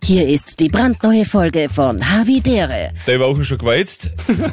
Hier ist die brandneue Folge von Havidere. Der war auch schon gewalzt.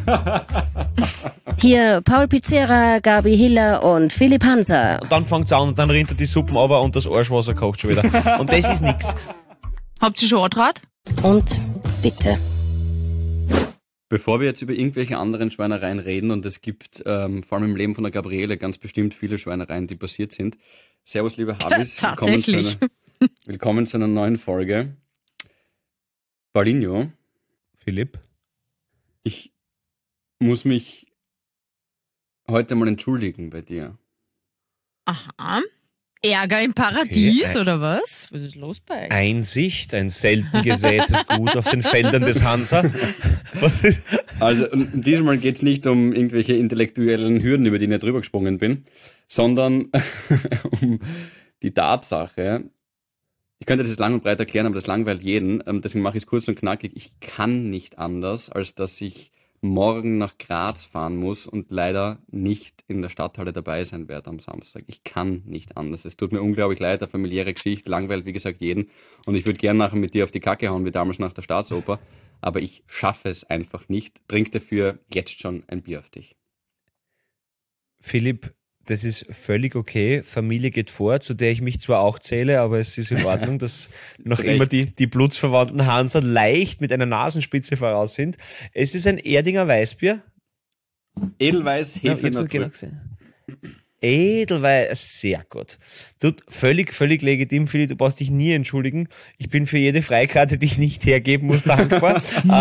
Hier Paul Pizzera, Gabi Hiller und Philipp Hanser. Und dann fängt's an und dann rinnt er die Suppen runter und das Arschwasser kocht schon wieder. Und das ist nix. Habt ihr schon Andraht? Und bitte. Bevor wir jetzt über irgendwelche anderen Schweinereien reden, und es gibt vor allem im Leben von der Gabriele ganz bestimmt viele Schweinereien, die passiert sind. Servus, liebe Habis. Tatsächlich. Willkommen zu einer neuen Folge. Paulinho. Philipp? Ich muss mich heute mal entschuldigen bei dir. Aha. Ärger im Paradies, Okay, oder was? Was ist los bei euch? Einsicht, ein selten gesätes Gut auf den Feldern des Hansa. Also diesmal geht es nicht um irgendwelche intellektuellen Hürden, über die ich nicht drüber gesprungen bin, sondern um die Tatsache. Ich könnte das lang und breit erklären, aber das langweilt jeden. Deswegen mache ich es kurz und knackig. Ich kann nicht anders, als dass ich morgen nach Graz fahren muss und leider nicht in der Stadthalle dabei sein werde am Samstag. Ich kann nicht anders. Es tut mir unglaublich leid, eine familiäre Geschichte, langweilt wie gesagt jeden. Und ich würde gerne nachher mit dir auf die Kacke hauen, wie damals nach der Staatsoper. Aber ich schaffe es einfach nicht. Trink dafür jetzt schon ein Bier auf dich. Philipp, das ist völlig okay. Familie geht vor, zu der ich mich zwar auch zähle, aber es ist in Ordnung, dass noch immer die blutsverwandten Hanser leicht mit einer Nasenspitze voraus sind. Es ist ein Erdinger Weißbier. Edelweiß, Hefe, Natur. Edelweiß, sehr gut. Du, völlig legitim, Philipp, du brauchst dich nie entschuldigen. Ich bin für jede Freikarte, die ich nicht hergeben muss, dankbar.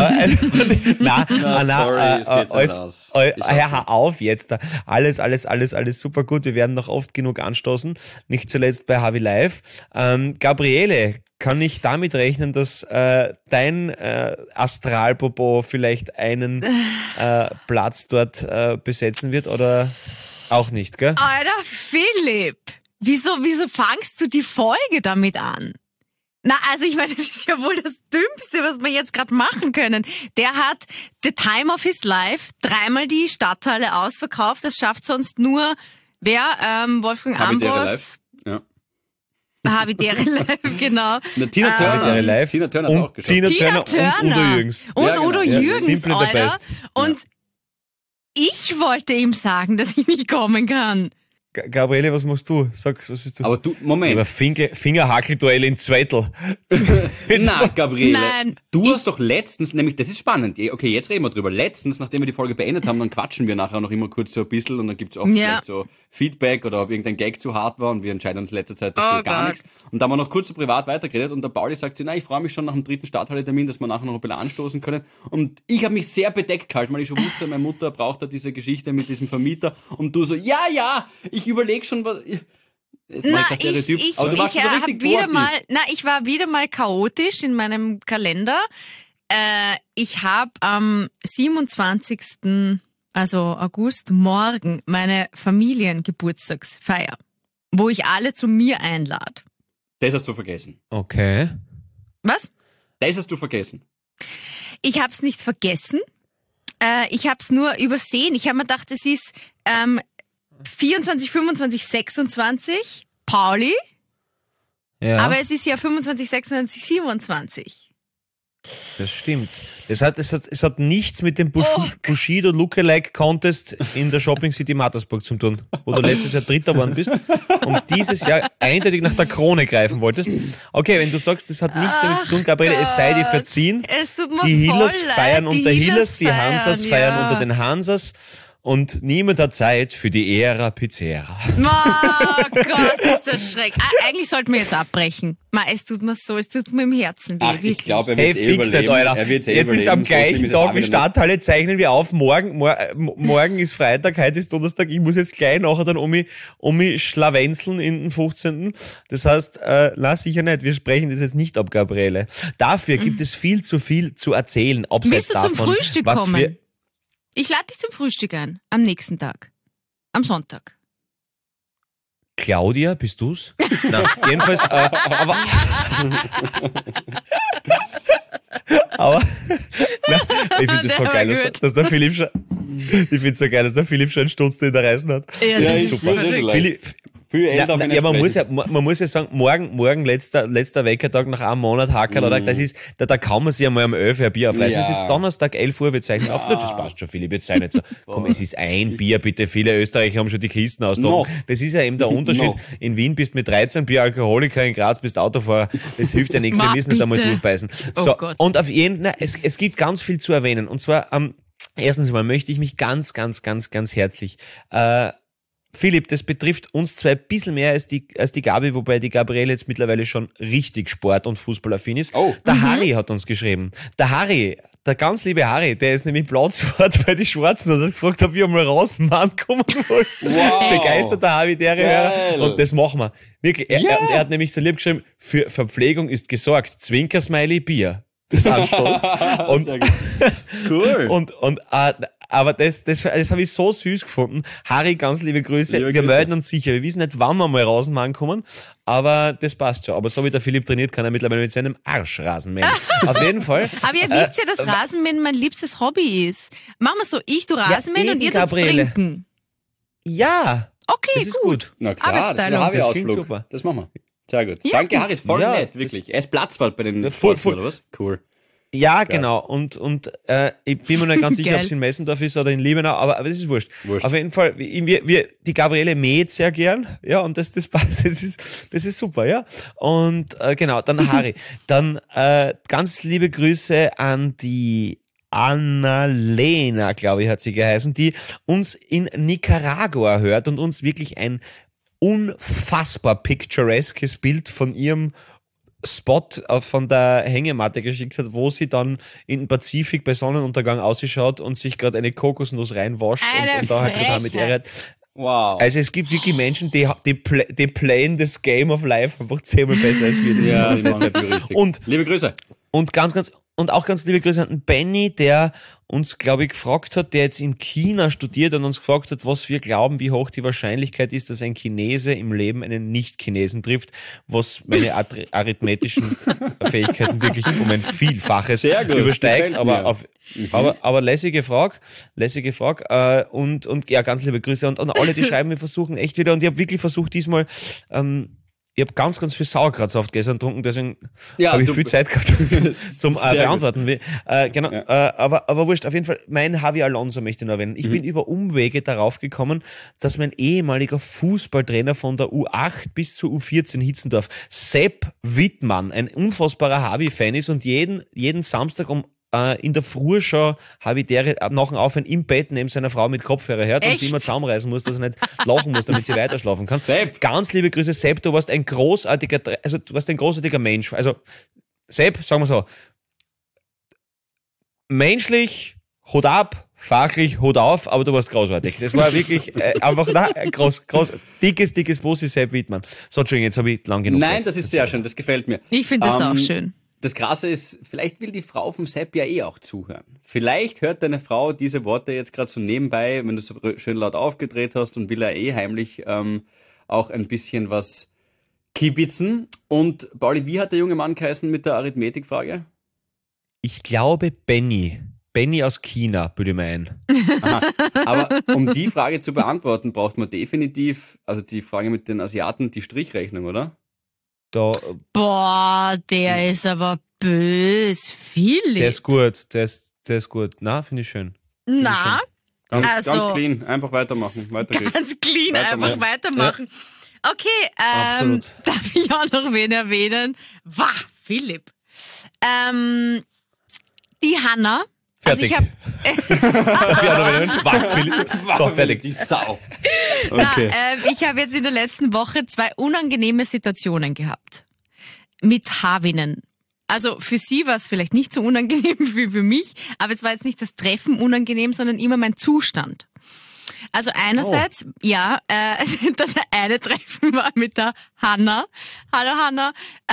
Hör auf jetzt. Alles super gut. Wir werden noch oft genug anstoßen. Nicht zuletzt bei Havi Live. Gabriele, kann ich damit rechnen, dass dein Astralpopo vielleicht einen Platz dort besetzen wird oder auch nicht, gell? Alter, Philipp! Wieso fangst du die Folge damit an? Na, also ich meine, das ist ja wohl das Dümmste, was wir jetzt gerade machen können. Der hat the time of his life 3-mal die Stadthalle ausverkauft. Das schafft sonst nur wer? Wolfgang Ambros. Ja. Havidere Live, genau. Tina Turner. Live. Tina Turner hat auch geschafft. Tina Turner und Udo Jürgens. Und Ja, genau. Udo Ja, Jürgens, simple the Alter. best. Und ich wollte ihm sagen, dass ich nicht kommen kann. Gabriele, was machst du? Sag, was ist du? Aber du, Moment. Oder Fingerhackelduell in Zweitel. Na, Gabriele, Nein. du hast doch letztens, nämlich, das ist spannend, okay, jetzt reden wir drüber, letztens, nachdem wir die Folge beendet haben, dann quatschen wir nachher noch immer kurz so ein bisschen und dann gibt's auch vielleicht so Feedback oder ob irgendein Gag zu hart war und wir entscheiden uns in letzter Zeit dafür gar nichts. Und da haben wir noch kurz so privat weitergeredet und der Pauli sagt so, ich freue mich schon nach dem 3. Stadthalle-Termin, dass wir nachher noch ein bisschen anstoßen können. Und ich habe mich sehr bedeckt gehalten, weil ich schon wusste, meine Mutter braucht da diese Geschichte mit diesem Vermieter und du so, ja, ich überlege schon, was... Ich war wieder mal chaotisch in meinem Kalender. Ich habe am 27. also August morgen meine Familiengeburtstagsfeier, wo ich alle zu mir einlade. Das hast du vergessen. Okay. Was? Das hast du vergessen. Ich habe es nicht vergessen. Ich habe es nur übersehen. Ich habe mir gedacht, es ist 24, 25, 26, Pauli. Ja. Aber es ist ja 25, 26, 27. Das stimmt. Es hat nichts mit dem Bushido Lookalike Contest in der Shopping City Mattersburg zu tun, wo du letztes Jahr Dritter geworden bist und dieses Jahr eindeutig nach der Krone greifen wolltest. Okay, wenn du sagst, das hat nichts damit zu tun, Gabriele, es sei dir verziehen. Es tut mir Die Hillers voll leid. feiern unter Hillers, die feiern, Hansas feiern unter den Hansas. Und niemand hat Zeit für die Ära Pizzera. Oh Gott, ist das schrecklich. Eigentlich sollten wir jetzt abbrechen. Es tut mir im Herzen weh. Ach, ich glaube, er Hey, wird fix nicht, Alter. Er wird's Jetzt ist am gleichen Tag wie Stadt. Stadthalle, zeichnen wir auf. Morgen ist Freitag, heute ist Donnerstag. Ich muss jetzt gleich nachher dann um mich schlawenzeln in den 15. Das heißt, sicher nicht. Wir sprechen das jetzt nicht ab, Gabriele. Dafür gibt es viel zu erzählen. Willst du zum Frühstück was kommen? Ich lade dich zum Frühstück ein. Am nächsten Tag. Am Sonntag. Claudia, bist du's? Nein, jedenfalls, aber ich finde das so geil, dass der Philipp schon, ich finde es so geil, dass der Philipp schon einen Stutzen in der Reisen hat. Ja, das ist super. verrückt. Viel älter auf ihn man entsprechen. muss ja sagen, morgen letzter Weckertag nach einem Monat Hackerl, oder? Das ist, da kann man sich einmal um 11 Uhr ein Bier aufreißen. Ja. Es ist Donnerstag, 11 Uhr, wir zeichnen auf. Na, das passt schon, Philipp, jetzt sei nicht so. Komm, es ist ein Bier, bitte. Viele Österreicher haben schon die Kisten ausgetragen. Das ist ja eben der Unterschied. In Wien bist du mit 13 Bier Alkoholiker, in Graz bist du Autofahrer. Das hilft ja nichts, wir müssen nicht einmal durchbeißen. So, und auf jeden Fall, es gibt ganz viel zu erwähnen. Und zwar, erstens mal möchte ich mich ganz herzlich, Philipp, das betrifft uns zwei ein bisschen mehr als die Gabi, wobei die Gabriele jetzt mittlerweile schon richtig Sport- und Fußballaffin ist. Oh. Der Harry hat uns geschrieben. Der Harry, der ganz liebe Harry, der ist nämlich Platzwart bei die Schwarzen und hat gefragt, ob wir mal rausmachen kommen wollen. Wow. Begeisterter Habitäre-Hörer. Geil. Und das machen wir. Wirklich. Er hat nämlich so lieb geschrieben, für Verpflegung ist gesorgt. Zwinker-Smiley, Bier. Das anstößt. Und, Sehr gut. Cool. Aber das habe ich so süß gefunden. Harry, ganz liebe Grüße. Liebe Wir Grüße. melden uns sicher. Wir wissen nicht, wann wir mal rausmachen kommen, aber das passt schon. Aber so wie der Philipp trainiert, kann er mittlerweile mit seinem Arsch Rasenmähen. Auf jeden Fall. Aber ihr wisst ja, dass Rasenmähen mein liebstes Hobby ist. Machen wir so, ich tu Rasenmähen und eben, ihr tut's Gabriele. trinken. Ja. Okay, Das ist gut. Na klar, das ist Arbeitsteilung. ein Das klingt Harvey-Ausflug. super. Das machen wir. Sehr gut. Ja. Danke, Harry, ist voll Ja, nett, wirklich. Er ist Platzwart bei den voll. Schwarzen, oder was? Cool. Ja, genau. Und ich bin mir nicht ganz sicher, ob Geil. es in Messendorf ist oder in Liebenau, aber das ist wurscht. Wurscht. Auf jeden Fall, die Gabriele mäht sehr gern, ja, und das passt, das ist super, ja. Und genau, dann Harry. Dann ganz liebe Grüße an die Annalena, glaube ich, hat sie geheißen, die uns in Nicaragua hört und uns wirklich ein unfassbar pictureskes Bild von ihrem Spot von der Hängematte geschickt hat, wo sie dann in den Pazifik bei Sonnenuntergang ausschaut und sich gerade eine Kokosnuss reinwascht und da halt total mit ihr. Wow. Also es gibt wirklich Menschen, die playen das Game of Life einfach 10-mal besser als wir. Das Ja, machen. die machen das richtig. Und Liebe Grüße. Und auch ganz liebe Grüße an den Benny, der uns, glaube ich, gefragt hat, der jetzt in China studiert und uns gefragt hat, was wir glauben, wie hoch die Wahrscheinlichkeit ist, dass ein Chinese im Leben einen Nicht-Chinesen trifft, was meine arithmetischen Fähigkeiten wirklich um ein Vielfaches Sehr gut, übersteigt. gefällt Aber lässige Frage. Und ja, ganz liebe Grüße und alle, die schreiben, wir versuchen echt wieder, und ich habe wirklich versucht diesmal, ich habe ganz viel Sauerkrautsaft gestern getrunken, deswegen habe ich viel Zeit gehabt zum beantworten. Genau, Ja. aber wurscht, auf jeden Fall, mein Javi Alonso möchte ich noch erwähnen. Ich bin über Umwege darauf gekommen, dass mein ehemaliger Fußballtrainer von der U8 bis zur U14 Hitzendorf, Sepp Wittmann, ein unfassbarer Javi-Fan ist und jeden Samstag in der Früh schon Habitäre nach dem Aufhören im Bett neben seiner Frau mit Kopfhörer hört und sie immer zusammenreißen muss, dass er nicht lachen muss, damit sie weiter schlafen kann. Sepp. Ganz liebe Grüße, Sepp, du warst ein großartiger Mensch. Also, Sepp, sagen wir so, menschlich, Hut ab, fachlich, Hut auf, aber du warst großartig. Das war wirklich einfach groß, dickes Bussi, Sepp Wittmann. So, Entschuldigung, jetzt habe ich lang genug Nein, geredet. das ist sehr schön, das gefällt mir. Ich finde das auch schön. Das Krasse ist, vielleicht will die Frau vom Sepp ja auch zuhören. Vielleicht hört deine Frau diese Worte jetzt gerade so nebenbei, wenn du so schön laut aufgedreht hast, und will er heimlich auch ein bisschen was kibitzen. Und Pauli, wie hat der junge Mann geheißen mit der Arithmetikfrage? Ich glaube Benny aus China, würde ich mal ein. Aha. Aber um die Frage zu beantworten, braucht man definitiv, also die Frage mit den Asiaten, die Strichrechnung, oder? Boah, der ist aber bös. Philipp. Der ist gut, der ist gut. Na, finde ich schön. Na, Ganz Also- clean, einfach weitermachen. Weiter geht's. ganz clean, Weitermachen. einfach weitermachen. Okay, Absolut. darf ich auch noch wen erwähnen? Wah, Philipp. Die Hanna. Fertig. Also So, fertig. Die Sau. Okay. ich habe jetzt in der letzten Woche 2 unangenehme Situationen gehabt. Mit Havinnen. Also für sie war es vielleicht nicht so unangenehm wie für mich, aber es war jetzt nicht das Treffen unangenehm, sondern immer mein Zustand. Also einerseits, das eine Treffen war mit der Hanna. Hallo Hanna.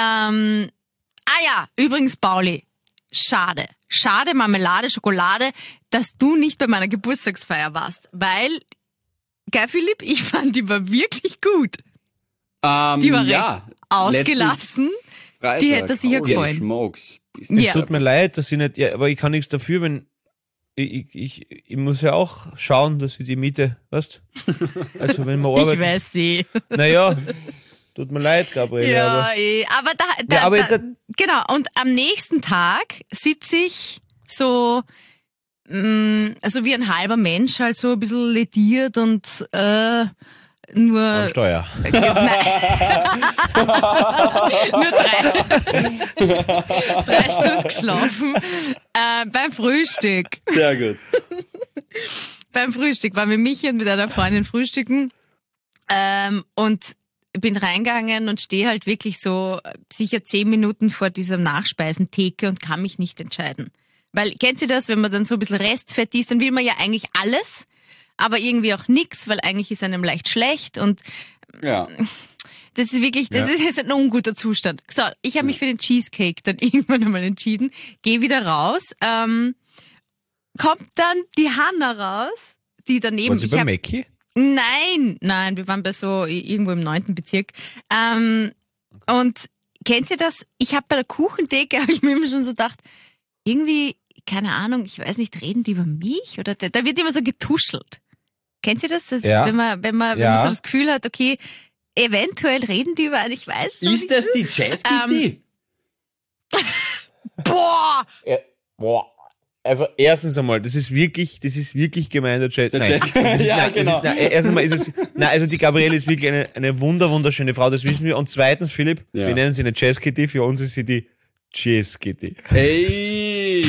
Übrigens Pauli, schade, Marmelade, Schokolade, dass du nicht bei meiner Geburtstagsfeier warst, weil, gell Philipp, ich fand, die war wirklich gut. Die war recht ausgelassen. Freitag, Die hätte sich ja holy gefallen. Smokes. Ja. Tut mir leid, dass ich nicht, ja, aber ich kann nichts dafür, wenn ich muss ja auch schauen, dass ich die Miete, weißt? Also wenn man Ich arbeitet. weiß sie. Naja, tut mir leid, Gabriele. Ja, aber aber Ja, aber jetzt- genau, und am nächsten Tag sitze ich so, also wie ein halber Mensch, halt so ein bisschen lediert und nur, am Steuer. nur 3 Stunden geschlafen beim Frühstück. Sehr gut. Beim Frühstück war mit Michi und mit einer Freundin frühstücken und bin reingegangen und stehe halt wirklich so sicher 10 Minuten vor dieser Nachspeisentheke und kann mich nicht entscheiden. Weil, kennt ihr das, wenn man dann so ein bisschen Restfett isst, dann will man ja eigentlich alles, aber irgendwie auch nix, weil eigentlich ist einem leicht schlecht und Ja. das ist wirklich, das ist jetzt ein unguter Zustand. So, ich habe mich für den Cheesecake dann irgendwann einmal entschieden, gehe wieder raus, kommt dann die Hanna raus, die daneben... Waren Sie ich bei hab- Mackie? Nein, wir waren bei so irgendwo im 9. Bezirk. Und kennt ihr das? Ich habe bei der Kuchendecke, habe ich mir immer schon so gedacht, irgendwie, keine Ahnung, ich weiß nicht, reden die über mich? Oder da wird immer so getuschelt. Kennt ihr das? Ja. Wenn man Ja. so das Gefühl hat, okay, eventuell reden die über einen, ich weiß es Ist nicht. das die Jazz-Kitty? Boah! Boah. Also erstens einmal, das ist wirklich gemein, der Jazz. Der Nein. Jazz- Das ist, Ja, nein, genau. Das ist, nein, erstens einmal ist es, nein, also die Gabriele ist wirklich eine wunderschöne Frau, das wissen wir. Und zweitens, Philipp, Ja. wir nennen sie eine Jazz Kitty, für uns ist sie die Jazz Kitty. Ey!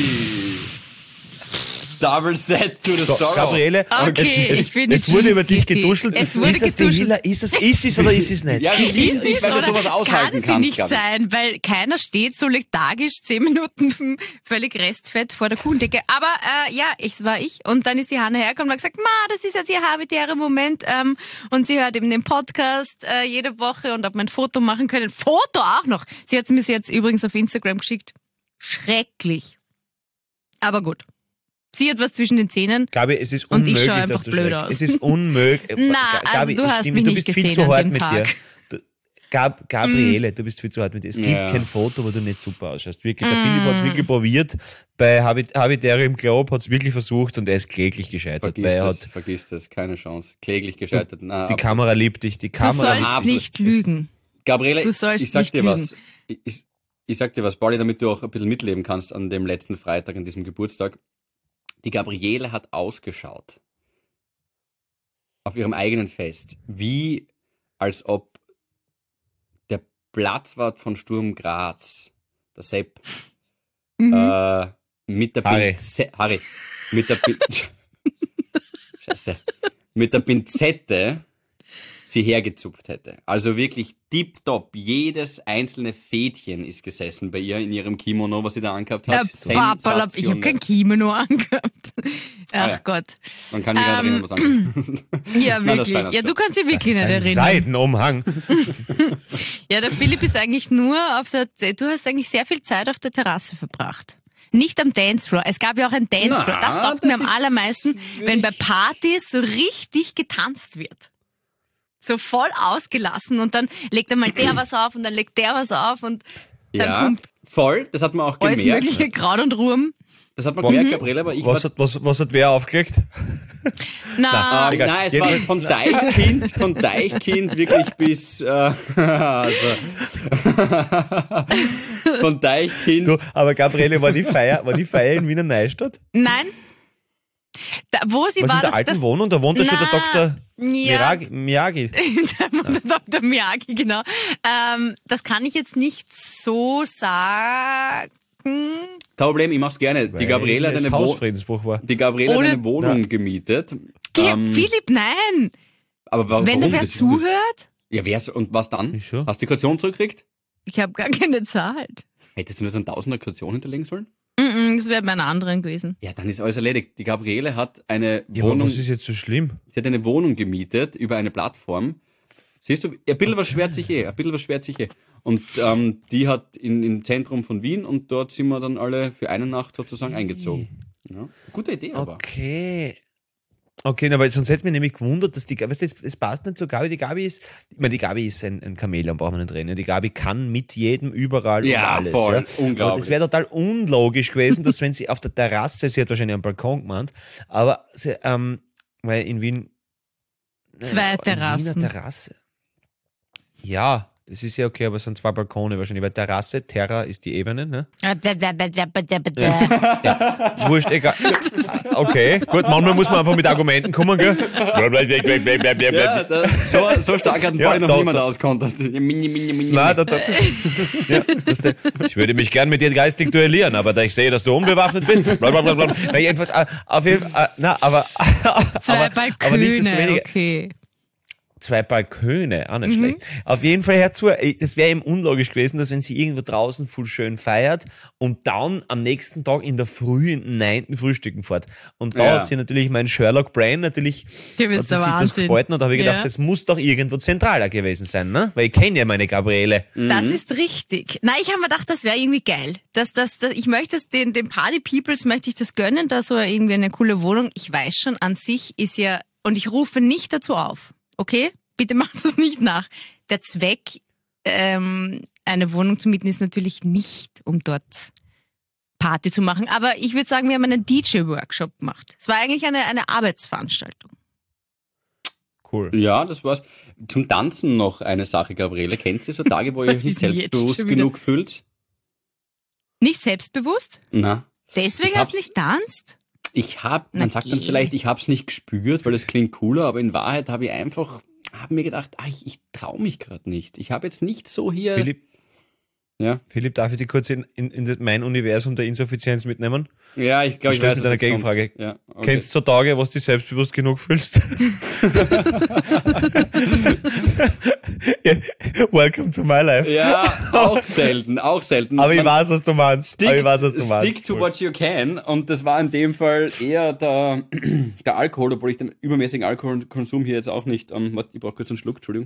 Double set to the So, sorrow. Gabriele, Okay, ich bin es die wurde über dich Cheese Kitty. geduschelt. Es wurde ist das die geduschelt. Hila? Ist es oder ist es nicht? Ja, das Ist ist nicht, es weil du oder sowas es aushalten kann sie kannst, nicht Gabi. sein, weil keiner steht so lethargisch 10 Minuten völlig Restfett vor der Kuchendecke. Aber ja, es war ich. Und dann ist die Hanna hergekommen und hat gesagt, das ist jetzt ihr habitärer Moment. Und sie hört eben den Podcast jede Woche und ob wir ein Foto machen können. Foto auch noch. Sie hat es mir jetzt übrigens auf Instagram geschickt. Schrecklich. Aber gut. Sie hat was zwischen den Zähnen. Gabi, es ist Und ich unmöglich, schau einfach dass du blöd schreckst. aus. Es ist unmöglich. Na, also du hast mich du nicht bist viel gesehen zu an hart dem mit Tag. dir. Gabriele, du bist viel zu hart mit dir. Es gibt Ja. kein Foto, wo du nicht super ausschaust. Wirklich, der Philipp hat es wirklich probiert. Bei Habitärium Globe hat es wirklich versucht und er ist kläglich gescheitert. Weil er hat, Vergiss das, keine Chance. Kläglich gescheitert. Na, die Kamera liebt dich, die Du Kamera sollst absolut. nicht lügen. Gabriele, Du sollst ich sag nicht dir lügen. was. Ich sag dir was, Pauli, damit du auch ein bisschen mitleben kannst an dem letzten Freitag, an diesem Geburtstag. Die Gabriele hat ausgeschaut. Auf ihrem eigenen Fest. Wie, als ob der Platzwart von Sturm Graz, der Sepp, mit der Harry. Harry, mit der Scheiße, mit der Pinzette sie hergezupft hätte. Also wirklich tipptopp. Jedes einzelne Fädchen ist gesessen bei ihr in ihrem Kimono, was sie da angehabt hat. Papalap, ich habe kein Kimono angehabt. Ach Ah ja. Gott. Man kann mich gar nicht erinnern, was anderes. Ja, Nein, das wirklich. war Ja, du kannst dich wirklich nicht ein erinnern. Seidenumhang. Ja, der Philipp ist eigentlich nur du hast eigentlich sehr viel Zeit auf der Terrasse verbracht. Nicht am Dancefloor. Es gab ja auch ein Dancefloor. Na, Das taugt das mir am ist allermeisten, wenn bei Partys so richtig getanzt wird. So voll ausgelassen und dann legt einmal der was auf und dann legt der was auf und dann Ja, kommt voll. Das hat man auch alles gemerkt. mögliche Kraut und Ruhm. Das hat man gemerkt, Gabriele, aber ich Was war... hat wer aufgelegt? Na, egal. Nein, es war von Deichkind wirklich bis... also, von Deichkind... Du, aber Gabriele, war die Feier in Wiener Neustadt? nein. Da, wo sie Was war, in der das, alten Wohnung? Da wohnt ja schon der Na, Dr. ja. Miyagi. der Dr. Miyagi, genau. Das kann ich jetzt nicht so sagen. Kein Problem, ich mach's gerne. Die Gabriele hat Weil es eine, Hausfriedensbruch war. Ohne- eine Wohnung gemietet. Philipp, nein. Aber warum? Wenn da wer Das- zuhört, Ja, und was dann? Wieso? Hast du die Kaution zurückgekriegt? ich habe gar keine Zeit. Hättest du nicht einen Tausender Kaution hinterlegen sollen? Das wäre bei einer anderen gewesen. Ja, dann ist alles erledigt. Die Gabriele hat eine Ja, aber Wohnung, was ist jetzt so schlimm? sie hat eine Wohnung gemietet über eine Plattform. Siehst du, ein bisschen was schwert sich eh. Und die hat im Zentrum von Wien und dort sind wir dann alle für eine Nacht sozusagen eingezogen. Ja. Gute Idee aber. Okay. Okay, aber sonst hätte mich nämlich gewundert, dass weißt du, es passt nicht zu Gabi. Die Gabi ist ein Chamäleon, brauchen wir nicht reden. Die Gabi kann mit jedem überall und alles. Voll, ja. unglaublich. Aber das wäre total unlogisch gewesen, dass wenn sie auf der Terrasse, sie hat wahrscheinlich am Balkon gemeint, aber sie, weil in Wien 2 Terrassen. Wiener Terrasse. Ja, das ist ja okay, aber es sind 2 Balkone wahrscheinlich, weil Terrasse, Terra ist die Ebene, ne? Ja, wurscht, egal. Okay, gut, manchmal muss man einfach mit Argumenten kommen, gell? Ja, so stark hat Ja, noch niemand auskontert. Nein, ich würde mich gern mit dir geistig duellieren, aber da ich sehe, dass du unbewaffnet bist, blablabla. Na, jedenfalls, auf jeden Fall, aber 2 Balkone, okay. 2 Balkone, auch nicht schlecht. Auf jeden Fall herzu, das wäre eben unlogisch gewesen, dass wenn sie irgendwo draußen voll schön feiert und dann am nächsten Tag in der Früh in den 9. Frühstücken fährt. Und da hat sie natürlich mein Sherlock Brain natürlich Du bist der Wahnsinn. und da habe ich gedacht, das muss doch irgendwo zentraler gewesen sein, ne? Weil ich kenne ja meine Gabriele. Das ist richtig. Nein, ich habe mir gedacht, das wäre irgendwie geil. Ich möchte es den Party Peoples möchte ich das gönnen, da so irgendwie eine coole Wohnung. Ich weiß schon, an sich ist ja, und ich rufe nicht dazu auf. Okay? Bitte macht es nicht nach. Der Zweck, eine Wohnung zu mieten, ist natürlich nicht, um dort Party zu machen. Aber ich würde sagen, wir haben einen DJ-Workshop gemacht. Es war eigentlich eine Arbeitsveranstaltung. Cool. Ja, das war's. Zum Tanzen noch eine Sache, Gabriele. Kennst du so Tage, wo ihr euch nicht selbstbewusst genug fühlt? Nicht selbstbewusst? Na. Deswegen hast du nicht tanzt? Man sagt dann vielleicht, ich hab's nicht gespürt, weil das klingt cooler, aber in Wahrheit habe mir gedacht, ich traue mich gerade nicht. Ich habe jetzt nicht so hier... Philipp, darf ich dich kurz in mein Universum der Insuffizienz mitnehmen? Ja, ich glaube, ich weiß mit einer Gegenfrage. Ja, okay. Kennst du so Tage, wo du dich selbstbewusst genug fühlst? Welcome to my life. Ja, auch selten. Aber ich weiß, was du meinst. Stick to what you can. Und das war in dem Fall eher der Alkohol, obwohl ich den übermäßigen Alkoholkonsum hier jetzt auch nicht... warte, ich brauche kurz einen Schluck, Entschuldigung.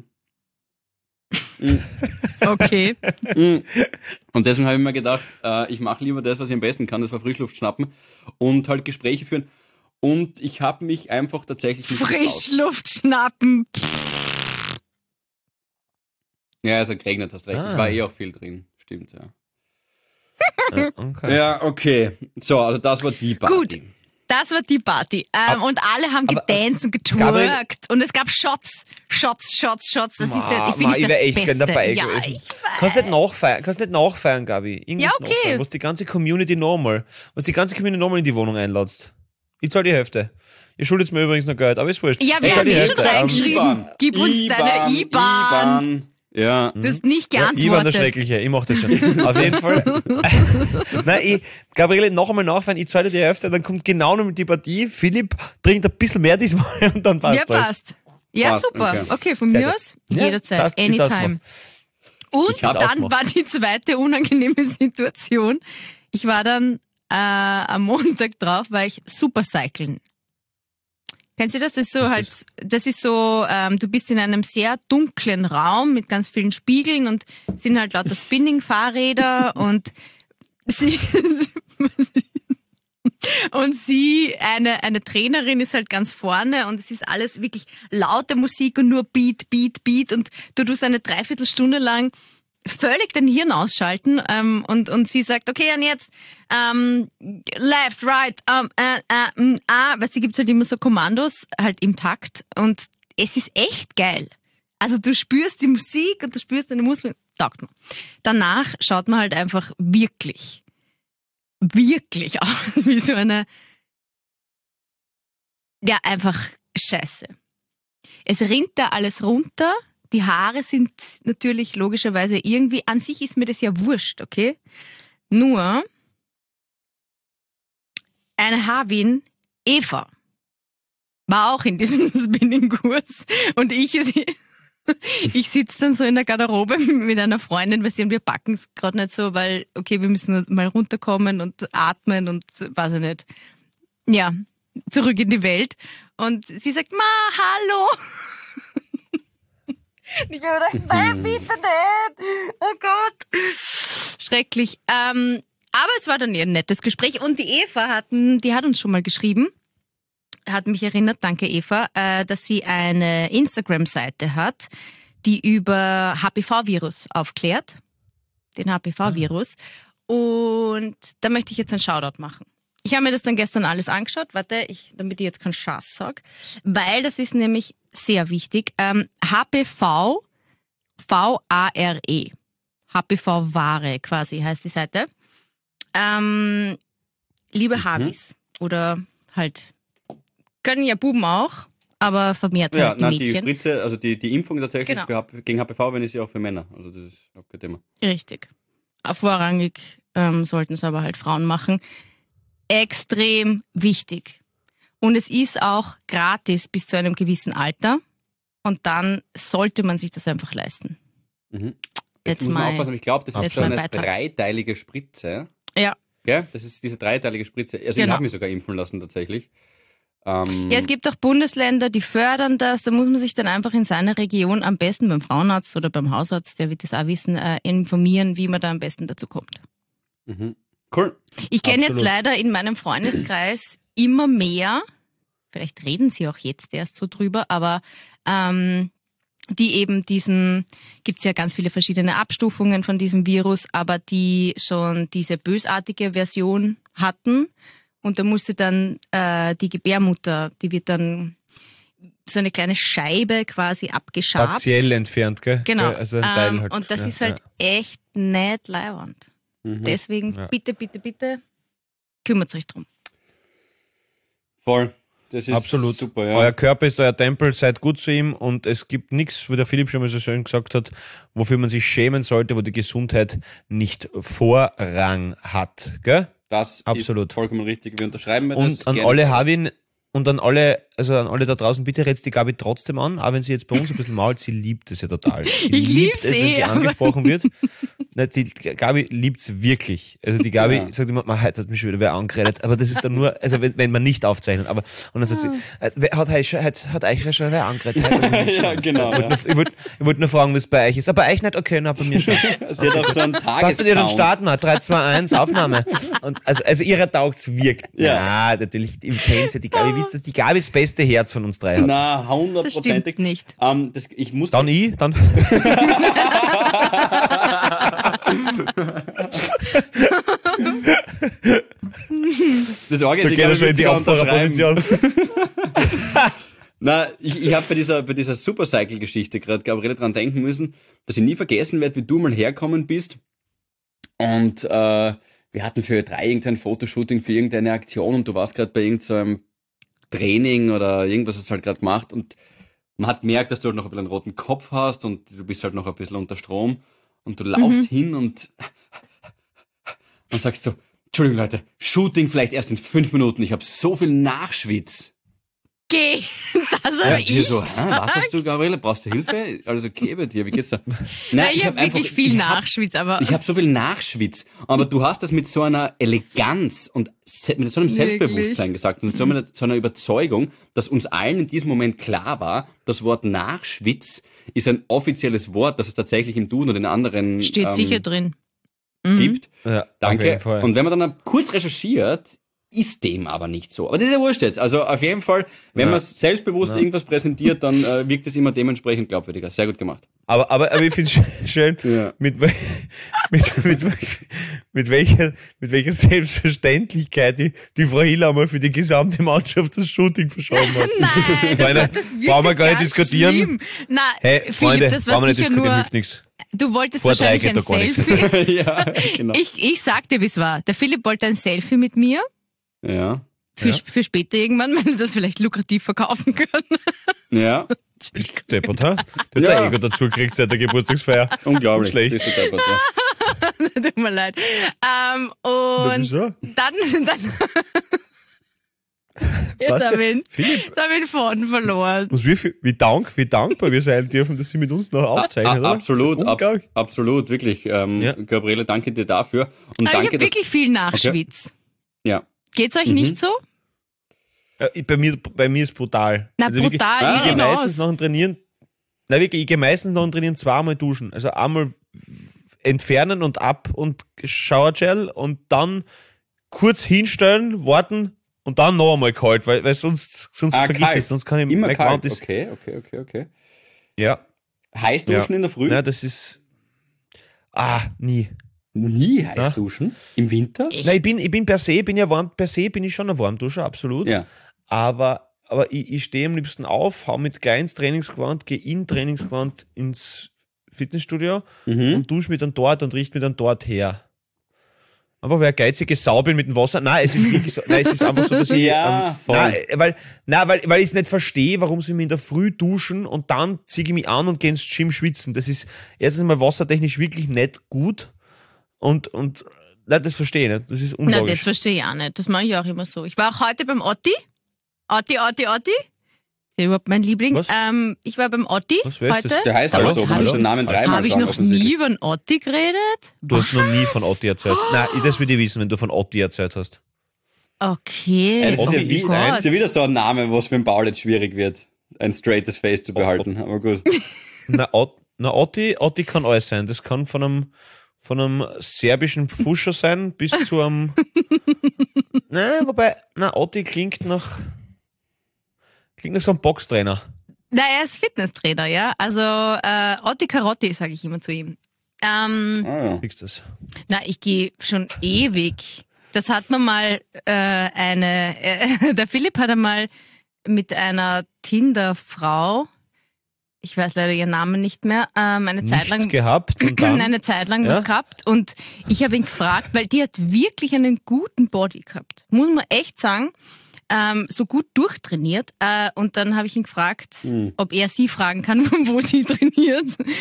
Okay. Und deswegen habe ich mir gedacht, ich mache lieber das, was ich am besten kann, das war Frischluft schnappen und halt Gespräche führen. Und ich habe mich einfach tatsächlich nicht Frischluft schnappen. Ja, also geregnet, hast recht. Ich war auch viel drin. Stimmt, ja. Okay. Ja, okay. So, also das war die Party. Gut. Das war die Party. Und alle haben gedanced und getwerkt. Und es gab Shots. Shots. Das ist ja, ich wäre echt Beste. gern dabei ja, gewesen. Ich weiß. Kannst nicht nachfeiern, Gabi. Ja, okay. Nachfeiern, was die ganze Community nochmal in die Wohnung einladst. Ich zahle die Hälfte. Ihr schuldet mir übrigens noch Geld, aber ist wurscht. Ja, wir haben schon reingeschrieben. Gib uns deine IBAN. Ja. Du hast nicht geantwortet. Ich war der Schreckliche, ich mach das schon. Auf jeden Fall. Nein, Gabriele, noch einmal nachfeiern, ich zahle die Hälfte, dann kommt genau noch mit die Partie. Philipp trinkt ein bisschen mehr diesmal und dann passt Ja, passt. Ja, passt, super. Okay, von mir aus jederzeit, passt, anytime. Und dann war die zweite unangenehme Situation. Ich war dann am Montag drauf, war ich Supercyclen. Kennst du das? Das ist so, du bist in einem sehr dunklen Raum mit ganz vielen Spiegeln und sind halt lauter Spinning-Fahrräder und eine Trainerin ist halt ganz vorne und es ist alles wirklich laute Musik und nur Beat und du tust eine Dreiviertelstunde lang völlig den Hirn ausschalten und sie sagt, okay, und jetzt left, right, weil sie gibt halt immer so Kommandos halt im Takt und es ist echt geil. Also du spürst die Musik und du spürst deine Muskeln, taugt mir. Danach schaut man halt einfach wirklich aus wie so eine, ja, einfach scheiße. Es rinnt da alles runter. Die Haare sind natürlich logischerweise irgendwie, an sich ist mir das ja wurscht, okay? Nur eine Haarwin, Eva, war auch in diesem Spinning-Kurs und ich sitze dann so in der Garderobe mit einer Freundin, weil wir packen es gerade nicht so, weil, okay, wir müssen mal runterkommen und atmen und weiß ich nicht. Ja, zurück in die Welt. Und sie sagt, hallo. Ich habe gedacht, nein, bitte nicht. Oh Gott. Schrecklich. Aber es war dann eher ein nettes Gespräch. Und die Eva die hat uns schon mal geschrieben. hat mich erinnert, danke Eva, dass sie eine Instagram-Seite hat, die über HPV-Virus aufklärt, den HPV-Virus. Und da möchte ich jetzt einen Shoutout machen. Ich habe mir das dann gestern alles angeschaut, damit ich jetzt keinen Scheiß sage, weil das ist nämlich sehr wichtig. HPV, V-A-R-E, HPV-Ware quasi heißt die Seite. Liebe Habis oder halt, können ja Buben auch, aber vermehrt halt die Mädchen. Die Spritze, also die Impfung tatsächlich Genau. gegen HPV, wenn ist sie auch für Männer. Also das ist auch kein Thema. Richtig. Vorrangig sollten es aber halt Frauen machen. Extrem wichtig. Und es ist auch gratis bis zu einem gewissen Alter. Und dann sollte man sich das einfach leisten. Jetzt muss man aufpassen, aber ich glaube, das ist so eine Beitrag. dreiteilige Spritze. Ja. Ja, das ist diese dreiteilige Spritze. Also ich habe mich sogar impfen lassen tatsächlich. Ja, es gibt auch Bundesländer, die fördern das. Da muss man sich dann einfach in seiner Region am besten beim Frauenarzt oder beim Hausarzt, der wird das auch wissen, informieren, wie man da am besten dazu kommt. Cool. Ich kenne jetzt leider in meinem Freundeskreis immer mehr, vielleicht reden sie auch jetzt erst so drüber, aber die eben gibt's ja ganz viele verschiedene Abstufungen von diesem Virus, aber die schon diese bösartige Version hatten. Und da musste dann die Gebärmutter, die wird dann so eine kleine Scheibe quasi abgeschabt. Partiell entfernt, gell? Genau. Also ein Teil halt. Und das ist halt echt nicht leiwand. Deswegen bitte, bitte, bitte kümmert euch drum. Voll. Das ist absolut super, ja. Euer Körper ist euer Tempel, seid gut zu ihm und es gibt nichts, wie der Philipp schon mal so schön gesagt hat, wofür man sich schämen sollte, wo die Gesundheit nicht Vorrang hat, gell? Das absolut ist vollkommen richtig. Wir unterschreiben das. Und an alle Havin und an alle da draußen, bitte redet die Gabi trotzdem an, auch wenn sie jetzt bei uns ein bisschen mault, sie liebt es ja total. Sie liebt es, wenn sie angesprochen wird. Die Gabi liebt's wirklich. Also die Gabi sagt immer, heute hat mich schon wieder wer angeredet, aber das ist dann nur, also wenn man nicht aufzeichnet, aber, und dann sagt sie, hat euch schon wer angeredet? Ja, genau. Ich wollte nur fragen, wie es bei euch ist. Aber bei euch nicht, okay, na, bei mir schon. Sie hat auch so einen Was ihr dann starten? 3, 2, 1, Aufnahme. Und also ihrer taugt's wirkt. Ja, natürlich, im kennt sie, die Gabi wisst das, die Gabi das beste Herz von uns drei hat. Na, 100%. Das stimmt nicht. Ich muss dann. Das Orgel ist, ich glaube, schon in die Opfererposition. Na, ich habe bei dieser Supercycle-Geschichte gerade Gabriele dran denken müssen, dass ich nie vergessen werde, wie du mal herkommen bist. Und wir hatten für 3 irgendein Fotoshooting für irgendeine Aktion und du warst gerade bei irgendeinem Training oder irgendwas hast du halt gerade gemacht und man hat gemerkt, dass du halt noch ein bisschen einen roten Kopf hast und du bist halt noch ein bisschen unter Strom und du laufst hin und sagst so, Entschuldigung Leute, Shooting vielleicht erst in 5 Minuten, ich habe so viel Nachschwitz. Geh, das habe ich so, gesagt. Was hast du, Gabriele? Brauchst du Hilfe? Alles okay bei dir? Wie geht's da? Nein, ich habe wirklich viel Nachschwitz, aber... Ich habe so viel Nachschwitz, aber du hast das mit so einer Eleganz und mit so einem Selbstbewusstsein gesagt und mit so einer Überzeugung, dass uns allen in diesem Moment klar war, das Wort Nachschwitz ist ein offizielles Wort, das es tatsächlich im Duden und in anderen... Steht sicher drin. Gibt. Ja, danke. auf jeden Fall. Und wenn man dann kurz recherchiert, ist dem aber nicht so. Aber das ist ja wurscht jetzt. Also auf jeden Fall, wenn man selbstbewusst irgendwas präsentiert, dann wirkt es immer dementsprechend glaubwürdiger. Sehr gut gemacht. Aber ich finde es schön, mit welcher Selbstverständlichkeit die Frau Hiller einmal für die gesamte Mannschaft das Shooting verschoben hat. Nein, das brauchen wir gar nicht diskutieren. Schlimm. Nein, hey, Freunde, das brauchen wir nicht diskutieren, nur, hilft nichts. Du wolltest Vor 3 wahrscheinlich geht ein da gar nichts. Selfie. Ja, genau. Ich sag dir, wie es war. Der Philipp wollte ein Selfie mit mir. Ja. Für später irgendwann, wenn wir das vielleicht lukrativ verkaufen können. Ja. Deppert, ha? Der hat Ego dazu gekriegt seit der Geburtstagsfeier. Unglaublich. Schlecht. Bist du deppert, ja. Tut mir leid. Und wieso? dann jetzt habe ich Faden verloren. Wie dankbar wir sein dürfen, dass sie mit uns noch aufzeichnen, oder? Absolut, absolut, wirklich. Gabriele, danke dir dafür. Und Aber danke, ich habe wirklich viel Nachschwitz. Okay. Ja. Geht's euch nicht so? Bei mir ist brutal. Na, also brutal, wirklich, ich gehe meistens nach dem Trainieren, ich gehe meistens nach dem Trainieren 2-mal duschen. Also einmal entfernen und ab und Showergel und dann kurz hinstellen, warten und dann noch einmal kalt, weil sonst vergiss kalt. es, sonst kann ich Immer mein kalt. Gewand ist, Okay. ja, Heiß duschen in der Früh? ja, das ist, nie. Nie heiß duschen? Im Winter? Nein, ich bin per se, bin ich schon ein Warmduscher, absolut. Ja. Aber ich stehe am liebsten auf, hau mit kleines Trainingsgewand, gehe in Trainingsgewand ins Fitnessstudio und dusche mich dann dort und richte mich dann dort her. Einfach weil ich geizige Sau bin mit dem Wasser. Nein, es ist wirklich so, es ist einfach so, dass ich, voll. weil ich es nicht verstehe, warum sie mich in der Früh duschen und dann ziehe ich mich an und gehe ins Gym schwitzen. Das ist erstens mal wassertechnisch wirklich nicht gut und nein, das verstehe ich nicht. Das ist Na, unlogisch. das verstehe ich auch nicht. Das mache ich auch immer so. Ich war auch heute beim Otti. Otti. Ist ja überhaupt mein Liebling. Was? Ich war beim Otti Was, wer ist heute. das? Der heißt Hallo? aber so, man Hallo? muss den Namen dreimal Habe ich sagen. noch offensichtlich. nie über den Otti geredet? Du hast noch nie von Otti erzählt. Nein, das würde ich wissen, wenn du von Otti erzählt hast. Okay. Das ist ja Otti wie- ist das ist ja wieder so ein Name, was für den Paul jetzt schwierig wird, ein straightes Face zu behalten. Aber gut. Otti kann alles sein. Das kann von einem serbischen Pfuscher sein bis zu einem. Otti klingt nach so einem Boxtrainer. Na, er ist Fitnesstrainer, ja. Also Otti Carotti, sage ich immer zu ihm. Kriegst das? Na, ich gehe schon ewig. Das hat man mal der Philipp hat einmal mit einer Tinder-Frau, ich weiß leider ihren Namen nicht mehr, eine Zeit lang gehabt und dann eine Zeit lang was gehabt und ich habe ihn gefragt, weil die hat wirklich einen guten Body gehabt. Muss man echt sagen. So gut durchtrainiert. Und dann habe ich ihn gefragt, ob er sie fragen kann, wo sie trainiert.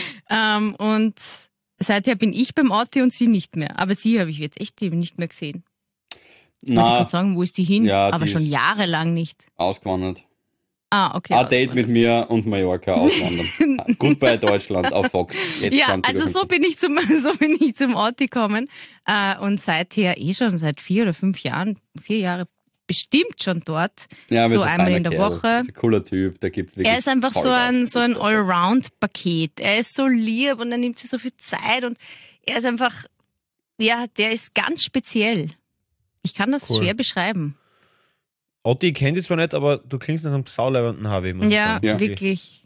Und seither bin ich beim Otti und sie nicht mehr. Aber sie habe ich jetzt echt eben nicht mehr gesehen. Ich wollte Na, gerade sagen, wo ist die hin? Ja, aber die schon ist- jahrelang nicht. ausgewandert. Okay. Ein Date mit mir und Mallorca auswandern. Goodbye Deutschland auf Fox. Jetzt Ja, 20:50. also so bin ich zum Otti gekommen. Und seither schon seit 4 oder 5 Jahren, 4 Jahre bestimmt schon dort. Ja, aber so ist ein einmal feiner in der Kerl. Woche. Ist ein cooler Typ, der gibt wirklich Er ist einfach Vollgas. so ein Allround-Paket. Er ist so lieb und er nimmt sich so viel Zeit und er ist einfach, ja, der ist ganz speziell. Ich kann das Cool. schwer beschreiben. Otti, ich kenne dich zwar nicht, aber du klingst nach einem sauleibenden Harvey, muss ich Ja, sagen. Ja. wirklich.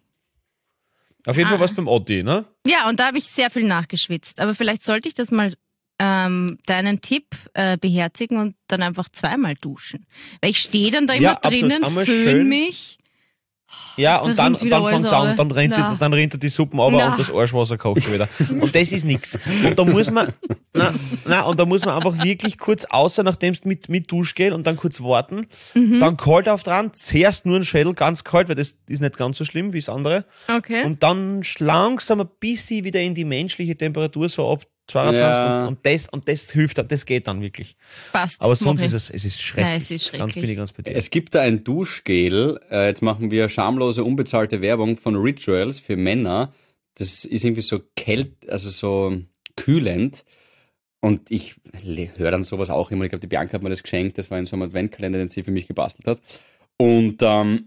Auf jeden Fall was beim Otti, ne? Ja, und da habe ich sehr viel nachgeschwitzt. Aber vielleicht sollte ich das mal deinen Tipp beherzigen und dann einfach zweimal duschen. Weil ich stehe dann da immer Ja, absolut. drinnen, Einmal föhn schön. mich. Ja, Da und dann rinnt wieder fängt's alles an, runter. dann rinnt er die Suppen runter Na. und das Arschwasser kocht schon wieder. Und das ist nix. Und da muss man, und da muss man einfach wirklich kurz außer, nachdem es mit Duschgel und dann kurz warten, dann kalt auf dran, zuerst nur ein Schädel ganz kalt, weil das ist nicht ganz so schlimm wie das andere. Okay. Und dann langsam ein bisschen wieder in die menschliche Temperatur, so ab 22 Ja. und das hilft dann, das geht dann wirklich. Passt. Aber sonst Mach ich. es ist schrecklich. Nein, es ist schrecklich. Bin ich ganz bei dir. Es gibt da ein Duschgel, jetzt machen wir schamlose, unbezahlte Werbung von Rituals für Männer. Das ist irgendwie so also so kühlend. Und ich höre dann sowas auch immer. Ich glaube, die Bianca hat mir das geschenkt. Das war in so einem Adventkalender, den sie für mich gebastelt hat. Und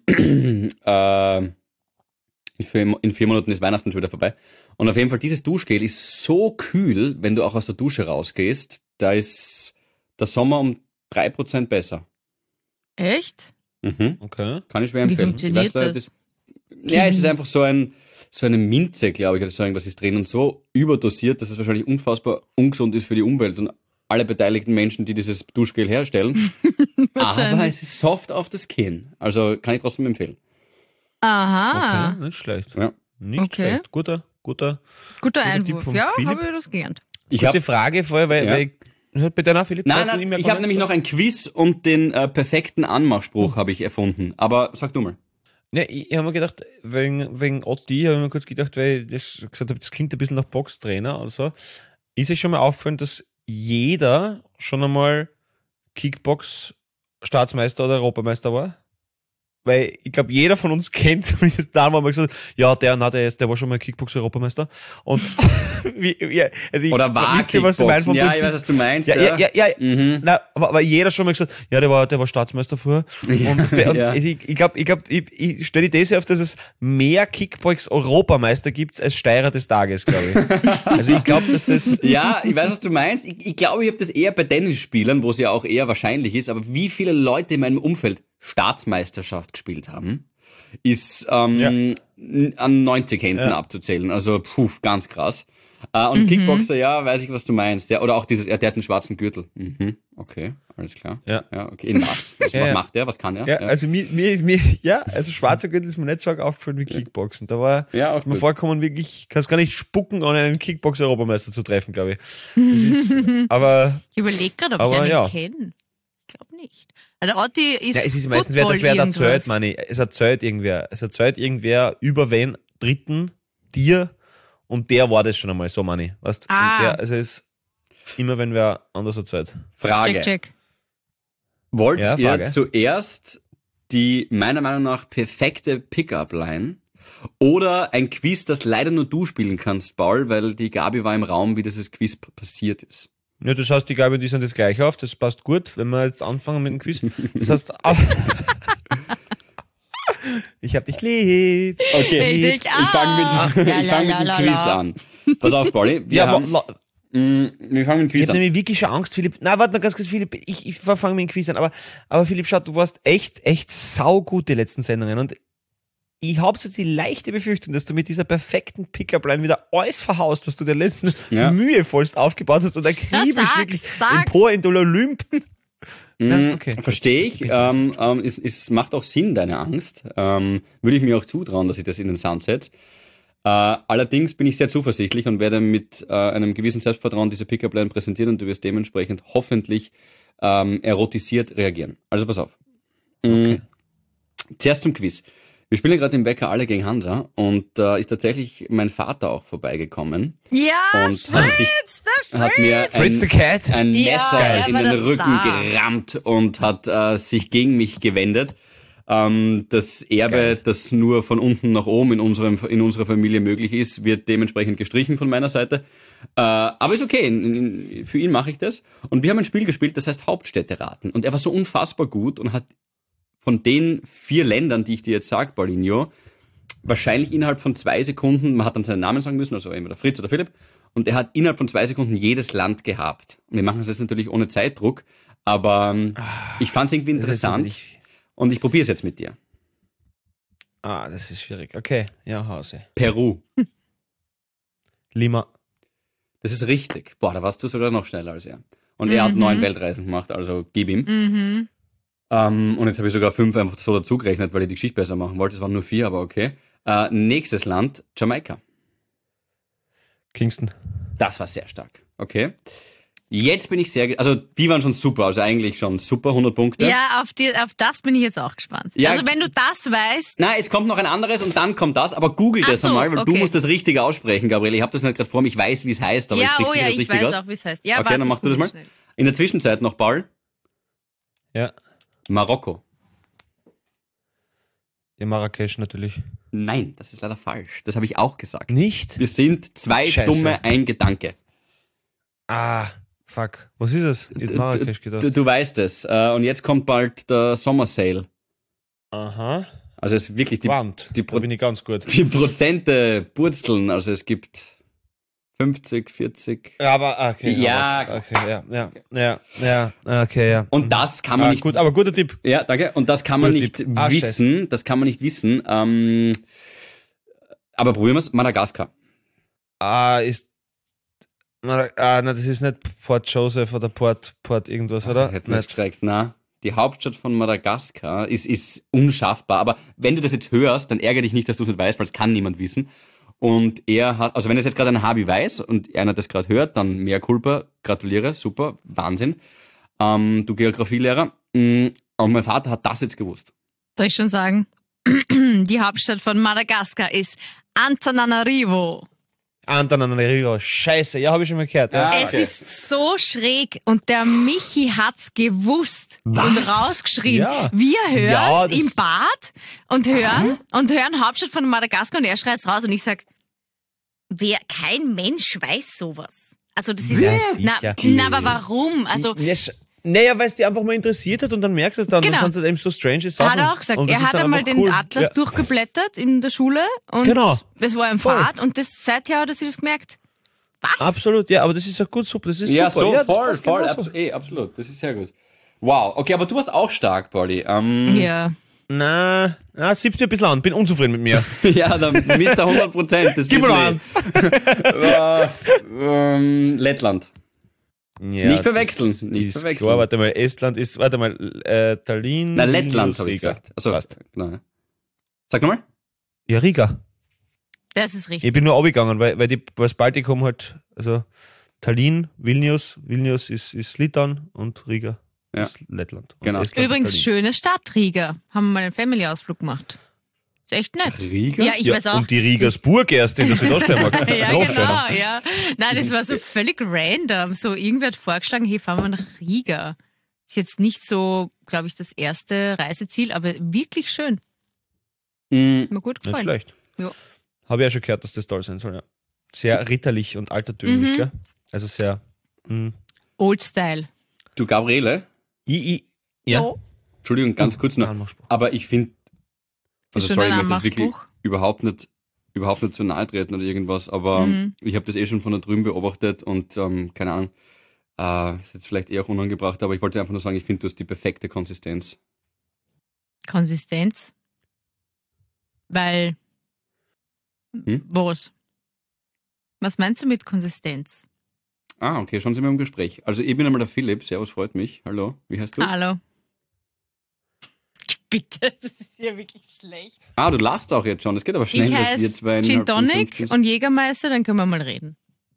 in 4 Monaten ist Weihnachten schon wieder vorbei. Und auf jeden Fall, dieses Duschgel ist so kühl, wenn du auch aus der Dusche rausgehst, da ist der Sommer um 3% besser. Echt? Mhm. Okay. Kann ich schwer Wie empfehlen. funktioniert Ich weiß, das? Ja, es ist einfach so eine Minze, glaube ich, oder so irgendwas ist drin und so überdosiert, dass es wahrscheinlich unfassbar ungesund ist für die Umwelt und alle beteiligten Menschen, die dieses Duschgel herstellen. Aber es ist soft auf das Kinn. Also kann ich trotzdem empfehlen. Aha. Okay, nicht schlecht. Ja. Nicht Okay. schlecht. Guter Guter Tipp Einwurf. vom Ja, Philipp. habe ich das gelernt. Ich Kurze habe Frage vorher, weil bitte nach Philipp. nein, ich habe nämlich noch ein Quiz und den perfekten Anmachspruch habe ich erfunden. Aber sag du mal. Ja, ich habe mir gedacht, wegen Otti, habe ich mir kurz gedacht, weil ich gesagt habe, das klingt ein bisschen nach Boxtrainer oder so. Ist es schon mal aufgefallen, dass jeder schon einmal Kickbox-Staatsmeister oder Europameister war? weil ich glaube, jeder von uns kennt zumindest da, wo man gesagt hat, ja, der war schon mal Kickbox-Europameister. Und also Oder war wisst ihr, was ich meine vom ja, Prinzip? ich weiß, was du meinst. Ja. Mhm. Na, aber jeder schon mal gesagt, ja, der war Staatsmeister vorher. Und Ja. ich stelle die These auf, dass es mehr Kickbox-Europameister gibt als Steirer des Tages, glaube ich. Also ich glaube, dass das... Ja, ich weiß, was du meinst. Ich glaube, ich habe das eher bei Tennisspielern, wo es ja auch eher wahrscheinlich ist, aber wie viele Leute in meinem Umfeld Staatsmeisterschaft gespielt haben, ist an 90 Händen abzuzählen. Also, ganz krass. Und Kickboxer, ja, weiß ich, was du meinst. Oder auch der hat einen schwarzen Gürtel. Mhm. Okay, alles klar. Ja. Okay. In was? Was macht der? Was kann er? Ja, also also schwarzer Gürtel ist mir nicht so arg aufgefallen wie Kickboxen. Da war auch mir gut. vorkommen, wirklich, kannst gar nicht spucken, ohne einen Kickbox-Europameister zu treffen, glaube ich. Das ist, aber Ich überlege gerade, ob Aber ich einen ja. kenne. Ich glaube nicht. Der Otti ist es ist meistens Football wer erzählt, irgendwas. meine ich. Es erzählt irgendwer über wen Dritten dir und der war das schon einmal, so meine ich. Weißt? Ah. Und es ist immer, wenn wer anders erzählt. Frage. Check. Wollt Ja, ihr Frage. zuerst die meiner Meinung nach perfekte Pickup-Line oder ein Quiz, das leider nur du spielen kannst, Paul, weil die Gabi war im Raum, wie dieses Quiz passiert ist? Ja, das heißt, ich glaube, die sind das gleich auf. Das passt gut, wenn wir jetzt anfangen mit dem Quiz. Das heißt, ich hab dich lieb. Okay, Ich ich fange mit, ich fang mit dem Quiz an. Pass auf, Pauli. Wir fangen mit dem Ich Quiz habe an. nämlich wirklich schon Angst, Philipp. Na, warte noch ganz kurz, Philipp. Ich fange mit dem Quiz an. Aber Philipp, schau, du warst echt saugut die letzten Sendungen. Und ich habe so die leichte Befürchtung, dass du mit dieser perfekten Pickup-Line wieder alles verhaust, was du der letzten mühevollst aufgebaut hast und akribisch wirklich empor in den Olymp. Ja, okay. Verstehe ich. Es macht auch Sinn, deine Angst. Würde ich mir auch zutrauen, dass ich das in den Sound setze. Allerdings bin ich sehr zuversichtlich und werde mit einem gewissen Selbstvertrauen diese Pickup-Line präsentieren und du wirst dementsprechend hoffentlich erotisiert reagieren. Also pass auf. Okay. Zuerst zum Quiz. Wir spielen gerade im Wecker alle gegen Hansa und da ist tatsächlich mein Vater auch vorbeigekommen Ja, und hat mir Fritz the Cat. ein Messer er in war den der Rücken Star. gerammt und hat sich gegen mich gewendet. Das Erbe, das nur von unten nach oben in unserer Familie möglich ist, wird dementsprechend gestrichen von meiner Seite. Aber ist okay, für ihn mache ich das. Und wir haben ein Spiel gespielt, das heißt Hauptstädte raten. Und er war so unfassbar gut und hat von den 4 Ländern, die ich dir jetzt sage, Paulinho, wahrscheinlich innerhalb von 2 Sekunden, man hat dann seinen Namen sagen müssen, also entweder Fritz oder Philipp, und er hat innerhalb von 2 Sekunden jedes Land gehabt. Und wir machen das jetzt natürlich ohne Zeitdruck, aber ich fand es irgendwie interessant und ich probiere es jetzt mit dir. Das ist schwierig. Okay, ja, Hause. Peru. Lima. Das ist richtig. Boah, da warst du sogar noch schneller als er. Und er hat 9 Weltreisen gemacht, also gib ihm. Und jetzt habe ich sogar 5 einfach so dazugerechnet, weil ich die Geschichte besser machen wollte. Es waren nur 4, aber okay. Nächstes Land, Jamaika. Kingston. Das war sehr stark. Okay. Jetzt bin ich also die waren schon super, also eigentlich schon super, 100 Punkte. Ja, auf das bin ich jetzt auch gespannt. Ja. Also wenn du das weißt. Nein, es kommt noch ein anderes und dann kommt das, aber google das so, einmal, weil du okay. musst das richtig aussprechen, Gabriele. Ich habe das nicht gerade vor mir, ich weiß, wie es heißt, aber ich Ja, spreche oh sicher ja, das ich richtig weiß aus. auch, wie es heißt. Ja, Okay, warte, dann mach du das mal. schnell. In der Zwischenzeit noch Ball. Ja. Marokko. Ja, Marrakesch natürlich. Nein, das ist leider falsch. Das habe ich auch gesagt. Nicht? Wir sind 2 Scheiße. Dumme, ein Gedanke. Fuck. Was ist es? Ist Marrakesch gedacht. Du weißt es. Und jetzt kommt bald der Sommersale. Aha. Also es ist wirklich da die bin ich ganz gut. die Prozente purzeln. Also es gibt 50, 40. Ja, aber okay. Ja. Okay, ja, okay, ja. Und das kann man nicht. Gut, aber guter Tipp. Ja, danke. Und das kann man Guter nicht Tipp. wissen. Das kann man nicht wissen. Aber probieren wir es. Madagaskar. Das ist nicht Port Joseph oder Port irgendwas, oder? Hätte mir gestreckt. Na, die Hauptstadt von Madagaskar ist unschaffbar. Aber wenn du das jetzt hörst, dann ärgere dich nicht, dass du es nicht weißt, weil es kann niemand wissen. Und er hat, also wenn es jetzt gerade ein Habi weiß und einer das gerade hört, dann mehr Culpa, gratuliere, super, Wahnsinn. Du Geografielehrer. Aber mein Vater hat das jetzt gewusst. Soll ich schon sagen? Die Hauptstadt von Madagaskar ist Antananarivo. Anton Rigo, scheiße, ja, habe ich schon mal gehört. Ja. Ah, Es okay. ist so schräg und der Michi hat's gewusst und rausgeschrien. Ja. Wir Ja, hören's das- im Bad und hören Hauptstadt von Madagaskar und er schreit's raus und ich sag, kein Mensch weiß sowas. Also das ist, Ja, na, sicher. aber warum? Also, Naja, weil es dich einfach mal interessiert hat und dann merkst du es dann, Genau. dann sind es eben so strange Sachen. hat er auch gesagt, Und das er ist hat dann einmal einfach den cool. Atlas Ja. durchgeblättert in der Schule und Genau. es war im Voll. Fahrt und seither hat er sich das gemerkt. Was? Absolut, ja, aber das ist ja gut, super, das ist Ja, super. so, das voll, passt voll, genauso. absolut. Das ist sehr gut. Wow, okay, aber du warst auch stark, Pauli. Ja. Na, siebst du ein bisschen an, bin unzufrieden mit mir. Ja, dann misst er 100%. Das Gib mir wissen noch wir. eins. Lettland. Ja, Nicht verwechseln, das nicht ist verwechseln. Klar, warte mal, Estland ist, Tallinn. Na, Lettland Vilnius, habe ich Riga. gesagt. Also, Passt. genau. Sag nochmal. Ja, Riga. Das ist richtig. Ich bin nur abgegangen, weil das Baltikum halt, also Tallinn, Vilnius ist Litauen und Riga Ja. ist Lettland. Und Genau. Estland Übrigens, ist Tallinn. schöne Stadt, Riga. Haben wir mal einen Family-Ausflug gemacht. Ist echt nett. Riga? Ja, ich Ja, weiß auch. und die Rigasburg erst in der Südoststeiermark. Das ist Ja, noch genau, schöner. ja. Nein, das war so völlig random. So, irgendwer hat vorgeschlagen, hey, fahren wir nach Riga. Ist jetzt nicht so, glaube ich, das erste Reiseziel, aber wirklich schön. Mhm. Mir gut Nicht gefallen. schlecht. Ja. Habe ich ja schon gehört, dass das toll sein soll, ja. Sehr ritterlich und altertümlich, Mhm. gell? Also sehr, Old Style. Du, Gabriele, ja. Oh, Entschuldigung, ganz kurz noch. Anmachspruch. Aber ich finde, also schon sorry, ich ein möchte das wirklich Anmachspruch. überhaupt nicht zu nahe treten oder irgendwas, aber ich habe das eh schon von da drüben beobachtet und keine Ahnung, ist jetzt vielleicht eher auch unangebracht, aber ich wollte einfach nur sagen, ich finde, du hast die perfekte Konsistenz. Konsistenz. Weil, was? Was meinst du mit Konsistenz? Ah, okay, schon sind wir im Gespräch. Also ich bin einmal der Philipp, servus, freut mich. Hallo, wie heißt du? Hallo. Bitte, das ist ja wirklich schlecht. Ah, du lachst auch jetzt schon, das geht aber schnell, Ich dass wir heiße zwei Gin Tonic und Jägermeister, dann können wir mal reden.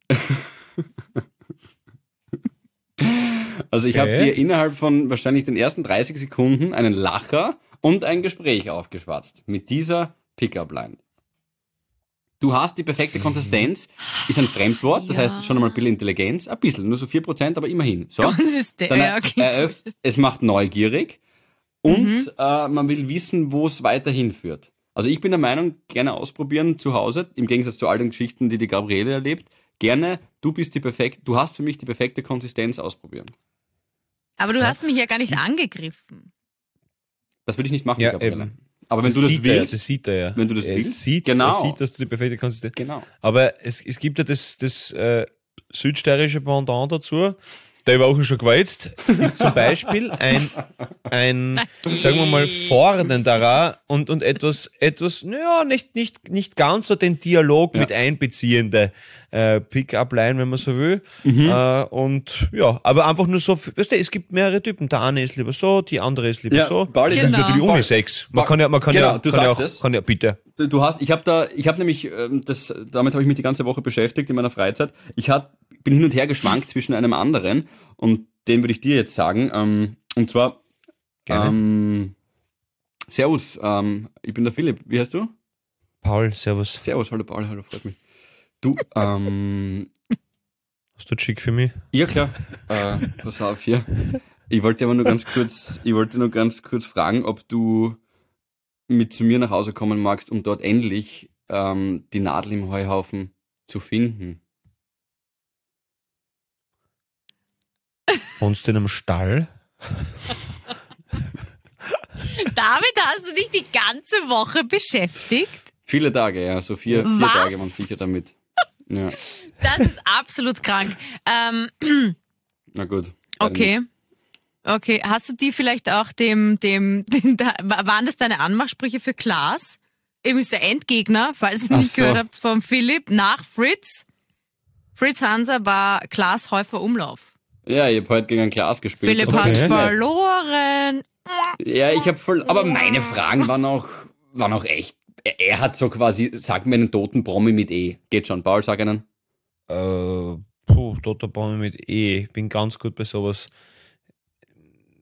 Also ich habe Okay. dir innerhalb von wahrscheinlich den ersten 30 Sekunden einen Lacher und ein Gespräch aufgeschwatzt mit dieser Pickup-Line. Du hast die perfekte Konsistenz, ist ein Fremdwort, das Ja. heißt schon einmal ein bisschen Intelligenz, ein bisschen, nur so 4%, aber immerhin. So. Konsistenz, Dann ja, okay. es macht neugierig und man will wissen, wo es weiterhin führt. Also ich bin der Meinung, gerne ausprobieren zu Hause, im Gegensatz zu all den Geschichten, die Gabriele erlebt. Gerne, du hast für mich die perfekte Konsistenz ausprobieren. Aber du hast mich ja gar nicht angegriffen. Das würde ich nicht machen, Ja, Gabriele. eben. Aber wenn du das sieht er, willst, das sieht er ja. wenn du das Er willst, sieht, genau. er sieht, dass du die perfekte Konsistenz. genau. Aber es gibt ja das südsteirische Pendant dazu, der war auch schon gewalzt, ist zum Beispiel ein sagen wir mal, fordernder und etwas, naja, nicht ganz so den Dialog mit einbeziehende Pick-up-Line, wenn man so will. Und ja, aber einfach nur so, weißt du, es gibt mehrere Typen. Der eine ist lieber so, die andere ist lieber Ja, so. Pauli, Das ist Genau. natürlich Unisex. Man kann Genau, ja, du kann ja sagst es. auch, kann ja, bitte. Ich habe nämlich, damit habe ich mich die ganze Woche beschäftigt in meiner Freizeit. Bin hin und her geschwankt zwischen einem anderen und den würde ich dir jetzt sagen. Und zwar, Gerne. Servus, ich bin der Philipp. Wie heißt du? Paul, servus. Servus, hallo Paul, hallo, freut mich. Du, Hast du Chick für mich? ja klar, pass auf hier. Ich wollte nur ganz kurz fragen, ob du mit zu mir nach Hause kommen magst, um dort endlich die Nadel im Heuhaufen zu finden. Wohnst du in einem Stall? Damit hast du dich die ganze Woche beschäftigt. Viele Tage, ja, so vier Was? Tage waren sicher damit. Ja, Das ist absolut krank. na gut. Okay. Okay, hast du die vielleicht auch waren das deine Anmachsprüche für Klaas? Übrigens der Endgegner, falls ihr Ach nicht so. gehört habt, vom Philipp nach Fritz. Fritz Hanser war Klaas Häufer Umlauf. Ja, ich habe heute gegen ein Glas gespielt. Philipp Das war hat echt nett. verloren. Ja, ich habe voll, aber meine Fragen waren auch echt. Er hat so quasi, sag mir einen toten Promi mit E. Geht schon, Paul, sag einen. Toter Baum mit E. Ich bin ganz gut bei sowas.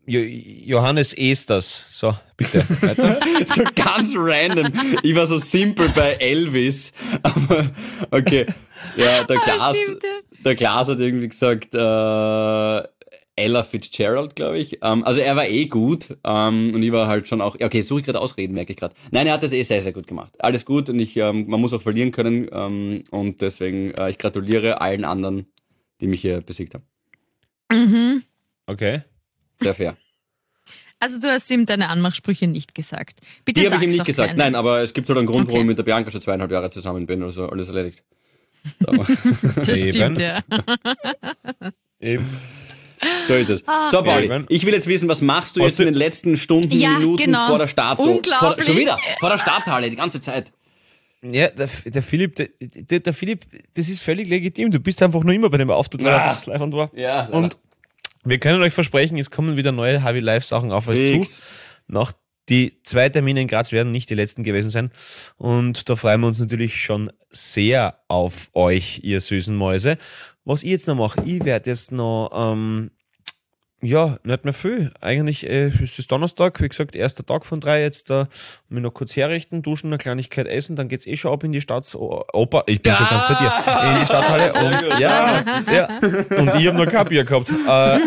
Johannes Esters. So, bitte. Weiter. So ganz random. Ich war so simpel bei Elvis. Aber okay. Ja, der Klaas hat irgendwie gesagt, Ella Fitzgerald, glaube ich. Also er war gut. Und ich war halt schon auch, okay, suche ich gerade Ausreden, merke ich gerade. Nein, er hat das sehr, sehr gut gemacht. Alles gut und man muss auch verlieren können. Und deswegen, ich gratuliere allen anderen, die mich hier besiegt haben. Mhm. Okay. Sehr fair. Also du hast ihm deine Anmachsprüche nicht gesagt. Bitte Die habe ich ihm sag's nicht auch gesagt. keinen. Nein, aber es gibt halt einen Grund, Okay. warum ich mit der Bianca schon 2,5 Jahre zusammen bin. Also alles erledigt. Das Eben. stimmt, ja. Eben. So ist es. So, Pauli, Eben. ich will jetzt wissen, was machst du Hast jetzt du- in den letzten Stunden, Ja, Minuten genau. vor der Start? Unglaublich. Schon wieder, vor der Starthalle, die ganze Zeit. Ja, der Philipp, der Philipp, das ist völlig legitim. Du bist einfach nur immer bei dem Auftritt, weil er live und war. Ja, Und wir können euch versprechen, es kommen wieder neue Harvey Live Sachen auf euch Fix. zu. Die 2 Termine in Graz werden nicht die letzten gewesen sein. Und da freuen wir uns natürlich schon sehr auf euch, ihr süßen Mäuse. Was ich jetzt noch mache, ich werde jetzt noch, nicht mehr viel. Eigentlich es ist Donnerstag, wie gesagt, erster Tag von 3 jetzt da. Mich noch kurz herrichten, duschen, eine Kleinigkeit essen, dann geht's schon ab in die Oper. Ich bin schon ganz bei dir. In die Stadthalle. Und ja. Und ich habe noch kein Bier gehabt.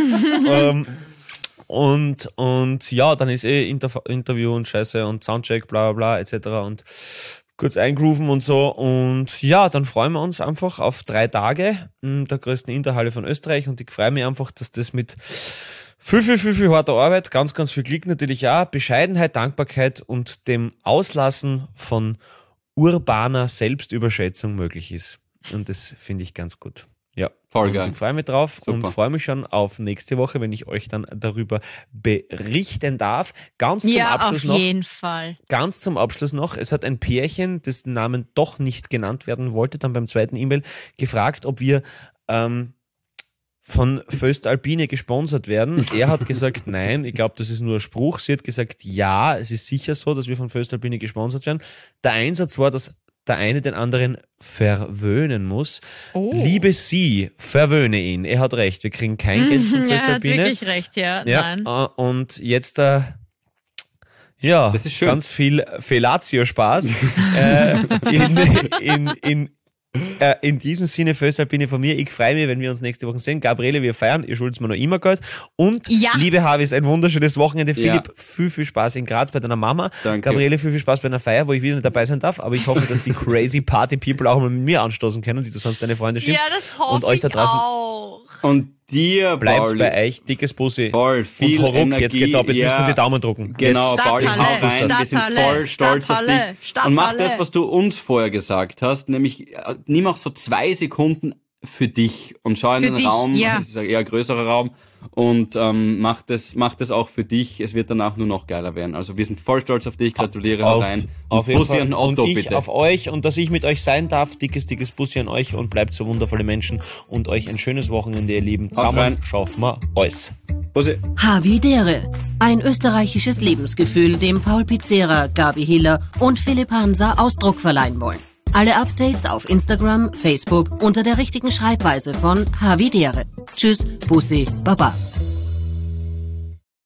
Und ja, dann ist Interview und Scheiße und Soundcheck, bla bla bla, etc. und kurz eingrooven und so. Und ja, dann freuen wir uns einfach auf 3 Tage der größten Interhalle von Österreich und ich freue mich einfach, dass das mit viel harter Arbeit, ganz, ganz viel Glück natürlich auch, Bescheidenheit, Dankbarkeit und dem Auslassen von urbaner Selbstüberschätzung möglich ist. Und das finde ich ganz gut. Ja, Voll und geil. ich freue mich drauf Super. und freue mich schon auf nächste Woche, wenn ich euch dann darüber berichten darf. Ganz zum Ja, Abschluss auf noch. jeden Fall. Ganz zum Abschluss noch, es hat ein Pärchen, dessen Namen doch nicht genannt werden wollte, dann beim zweiten E-Mail gefragt, ob wir von Föstalpine gesponsert werden. Er hat gesagt, nein, ich glaube, das ist nur ein Spruch. Sie hat gesagt, ja, es ist sicher so, dass wir von Föstalpine gesponsert werden. Der Einsatz war, dass der eine den anderen verwöhnen muss. Oh. Liebe sie, verwöhne ihn. Er hat recht, wir kriegen kein Geld von Er hat Föstalpine. wirklich recht, ja. Ja, Nein. und jetzt Das ist schön. ganz viel Fellatio-Spaß. In diesem Sinne, Föstalpine von mir. Ich freue mich, wenn wir uns nächste Woche sehen. Gabriele, wir feiern. Ihr schuldet mir noch immer Geld. Und, Ja. liebe Harvis, ein wunderschönes Wochenende. Ja. Philipp, viel Spaß in Graz bei deiner Mama. Danke. Gabriele, viel Spaß bei einer Feier, wo ich wieder nicht dabei sein darf. Aber ich hoffe, dass die crazy Party-People auch mal mit mir anstoßen können, die du sonst deine Freunde schimpfst. Ja, das hoffe Und euch da ich draußen auch. Und dir, bleibt Pauli, bei euch. Dickes Bussi. voll viel und Hauruck, Energie. jetzt geht's ab. Jetzt müssen wir die Daumen drucken. Genau, Jetzt. Pauli, hau Stadthalle, rein. Wir sind Stadthalle, voll stolz auf Stadthalle, dich. Und mach Stadthalle. das, was du uns vorher gesagt hast, nämlich nimm auch so 2 Sekunden für dich und schau in Für den dich, Raum, ja. das ist ein eher größerer Raum, und mach das auch für dich. Es wird danach nur noch geiler werden. Also wir sind voll stolz auf dich, gratuliere, hau rein. Auf Und jeden Bussi Fall. an Otto, und ich bitte. auf euch und dass ich mit euch sein darf. Dickes Bussi an euch und bleibt so wundervolle Menschen und euch ein schönes Wochenende, ihr Lieben. Haut rein. Zusammen schaffen wir alles. Bussi. Havidere. Ein österreichisches Lebensgefühl, dem Paul Pizzera, Gabi Hiller und Philipp Hansa Ausdruck verleihen wollen. Alle Updates auf Instagram, Facebook unter der richtigen Schreibweise von Havidere. Tschüss, Bussi, Baba.